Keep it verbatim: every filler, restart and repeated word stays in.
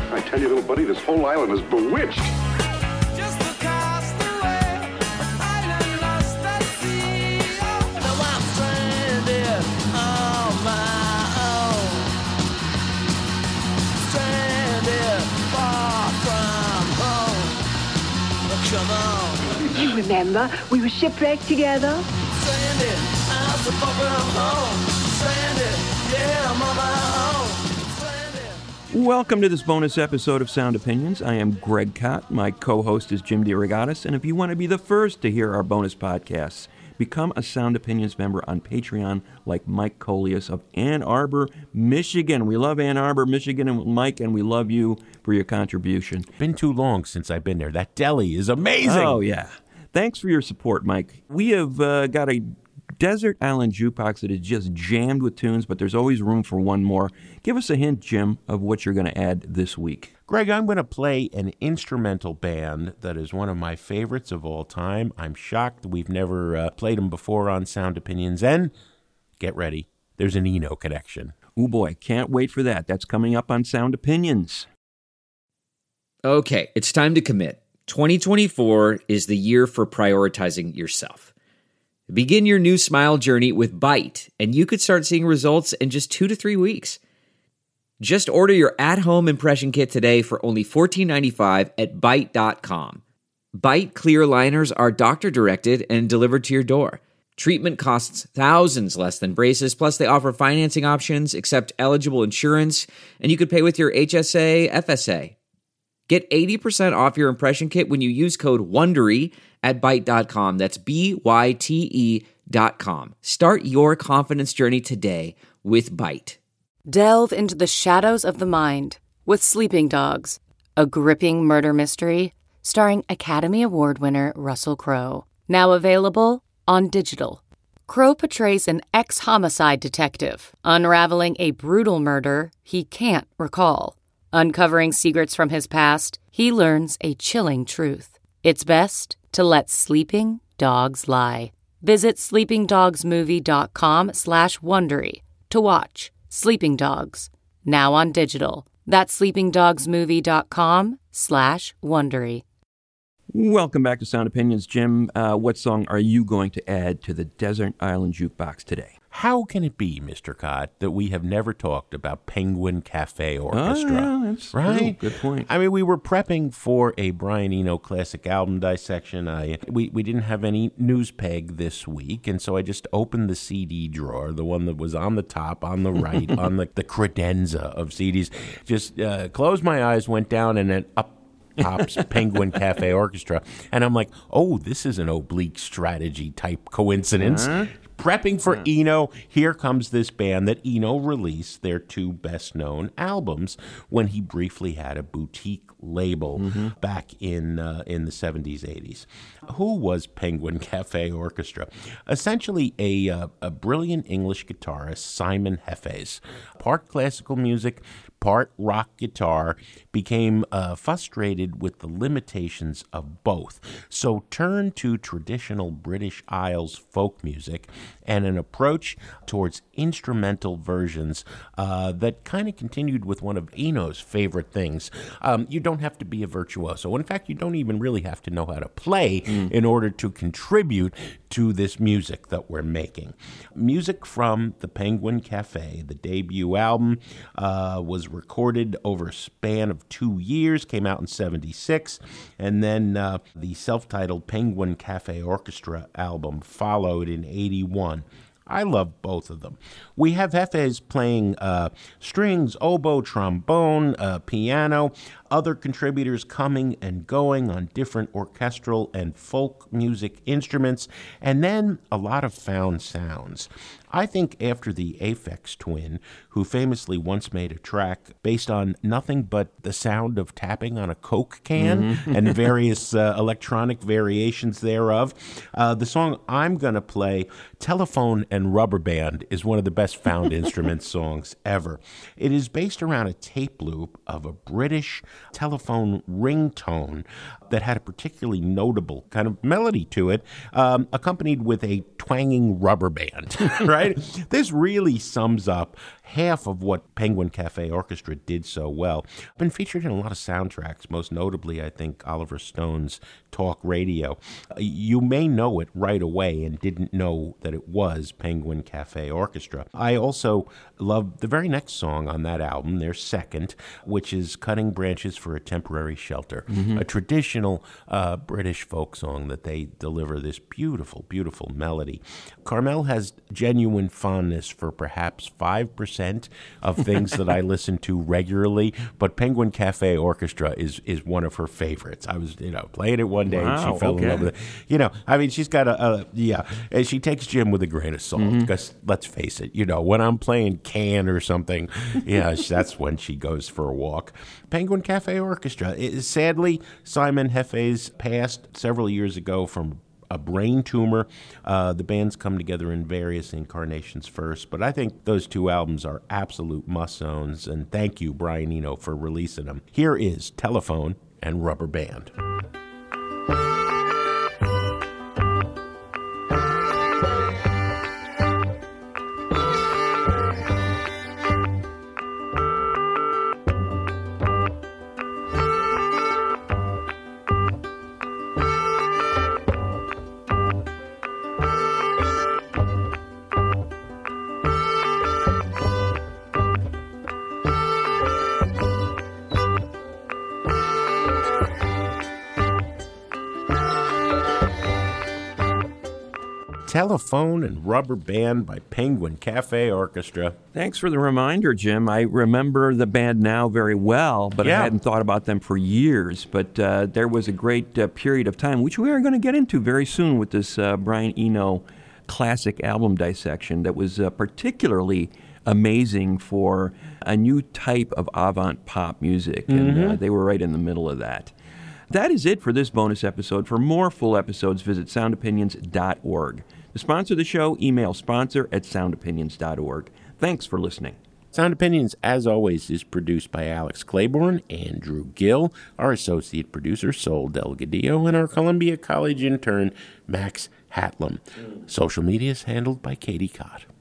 I tell you, little buddy, this whole island is bewitched. Just across the way, an island lost at sea. Now I'm stranded on my own. Stranded far from home. Come on. You remember, we were shipwrecked together. Stranded, I'm so far from home. Stranded, yeah, I'm on my own. Welcome to this bonus episode of Sound Opinions. I am Greg Kot. My co-host is Jim DeRogatis. And if you want to be the first to hear our bonus podcasts, become a Sound Opinions member on Patreon like Mike Coleus of Ann Arbor, Michigan. We love Ann Arbor, Michigan, and Mike, and we love you for your contribution. Been too long since I've been there. That deli is amazing. Oh, yeah. Thanks for your support, Mike. We have uh, got a desert island jukebox that is just jammed with tunes, but there's always room for one more. Give us a hint, Jim, of what you're going to add this week. Greg, I'm going to play an instrumental band that is one of my favorites of all time. I'm shocked we've never uh, played them before on Sound Opinions. And get ready, there's an Eno connection. Oh boy, can't wait for that. That's coming up on Sound Opinions. Okay, it's time to commit. twenty twenty-four is the year for prioritizing yourself. Begin your new smile journey with Byte, and you could start seeing results in just two to three weeks. Just order your at-home impression kit today for only fourteen ninety-five at byte dot com. Byte clear liners are doctor-directed and delivered to your door. Treatment costs thousands less than braces, plus they offer financing options, accept eligible insurance, and you could pay with your H S A, F S A. Get eighty percent off your impression kit when you use code WONDERY at byte dot com. That's B Y T E dot com. Start your confidence journey today with Byte. Delve into the shadows of the mind with Sleeping Dogs, a gripping murder mystery starring Academy Award winner Russell Crowe. Now available on digital. Crowe portrays an ex-homicide detective unraveling a brutal murder he can't recall. Uncovering secrets from his past, he learns a chilling truth. It's best to let sleeping dogs lie. Visit sleeping dogs movie dot com slash Wondery to watch Sleeping Dogs, now on digital. That's sleeping dogs movie dot com slash Wondery. Welcome back to Sound Opinions. Jim, uh, what song are you going to add to the Desert Island Jukebox today? How can it be, Mister Kot, that we have never talked about Penguin Cafe Orchestra? Oh, yeah, that's right? True. Good point. I mean, we were prepping for a Brian Eno classic album dissection. I we, we didn't have any news peg this week, and so I just opened the C D drawer, the one that was on the top, on the right, on the, the credenza of C Ds. Just uh, closed my eyes, went down, and then up pops Penguin Cafe Orchestra. And I'm like, oh, this is an oblique strategy type coincidence. Uh-huh. Prepping for yeah. Eno, here comes this band that Eno released their two best-known albums when he briefly had a boutique label mm-hmm. back in uh, in the seventies, eighties. Who was Penguin Cafe Orchestra? Essentially a, uh, a brilliant English guitarist, Simon Hefes. Part classical music, part rock guitar, became uh, frustrated with the limitations of both. So turned to traditional British Isles folk music and an approach towards instrumental versions uh, that kind of continued with one of Eno's favorite things. Um, you don't have to be a virtuoso. In fact, you don't even really have to know how to play mm. in order to contribute to this music that we're making. Music from the Penguin Cafe, the debut album, uh, was recorded over a span of two years, came out in seventy-six, and then uh, the self-titled Penguin Cafe Orchestra album followed in eighty-one. I love both of them. We have Hefes playing uh, strings, oboe, trombone, uh, piano, other contributors coming and going on different orchestral and folk music instruments, and then a lot of found sounds. I think after the Aphex Twin, who famously once made a track based on nothing but the sound of tapping on a Coke can mm-hmm. and various uh, electronic variations thereof, uh, the song I'm going to play, Telephone and Rubber Band is one of the best found instrument songs ever. It is based around a tape loop of a British telephone ringtone that had a particularly notable kind of melody to it, um, accompanied with a twanging rubber band, right? This really sums up half of what Penguin Cafe Orchestra did so well. Been featured in a lot of soundtracks, most notably, I think, Oliver Stone's Talk Radio. Uh, you may know it right away and didn't know that it was Penguin Cafe Orchestra. I also love the very next song on that album, their second, which is Cutting Branches for a Temporary Shelter, mm-hmm. a traditional uh, British folk song that they deliver this beautiful, beautiful melody. Carmel has genuine fondness for perhaps five percent of things that I listen to regularly, but Penguin Cafe Orchestra is is one of her favorites. I was, you know, playing it one day wow, and she fell okay. in love with it. You know, I mean, she's got a, a yeah, and she takes Jim with a grain of salt, mm-hmm. because let's face it, you know, when I'm playing Can or something, yeah, that's when she goes for a walk. Penguin Cafe Orchestra. It, sadly, Simon Hefe's passed several years ago from a brain tumor. Uh, the band's come together in various incarnations first, but I think those two albums are absolute must-owns, and thank you, Brian Eno, for releasing them. Here is Telephone and Rubber Band. Telephone and Rubber Band by Penguin Cafe Orchestra. Thanks for the reminder, Jim. I remember the band now very well, but yeah. I hadn't thought about them for years. But uh, there was a great uh, period of time, which we are going to get into very soon with this uh, Brian Eno classic album dissection that was uh, particularly amazing for a new type of avant pop music, and mm-hmm. uh, they were right in the middle of that. That is it for this bonus episode. For more full episodes, visit sound opinions dot org. To sponsor the show, email sponsor at sound opinions dot org. Thanks for listening. Sound Opinions, as always, is produced by Alex Claiborne, Andrew Gill, our associate producer, Sol Delgadillo, and our Columbia College intern, Max Hatlam. Social media is handled by Katie Cott.